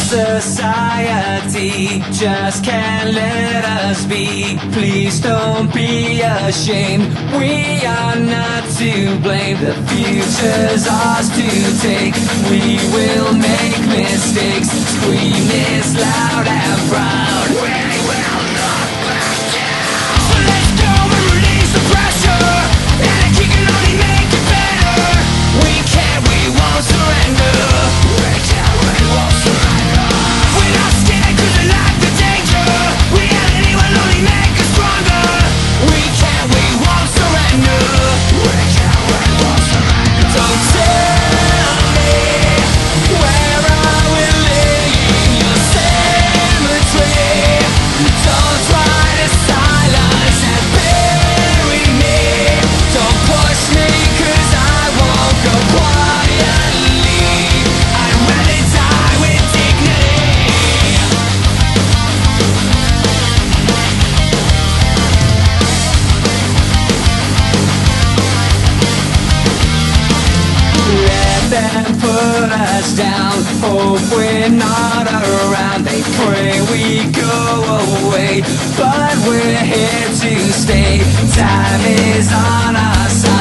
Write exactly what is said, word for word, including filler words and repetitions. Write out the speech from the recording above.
society just can't let us be. Please don't be ashamed, we are not to blame. The future's ours to take, we will make mistakes. Scream this loud and proud, we will not back down. So let's go and release the pressure, energy can only make it better. We can't, we won't surrender. We can't, we won't surrender. We're not scared cause we like the danger. Reality will only make us stronger. We can't, we won't surrender. We can't, we won't surrender. Don't tell me where I will lay in your cemetery. Don't try to silence and bury me. Don't push me cause I won't go quietly. I'd rather die with dignity. Let them put us down, hope we're not around. They pray we go away, but we're here to stay. Time is on our side.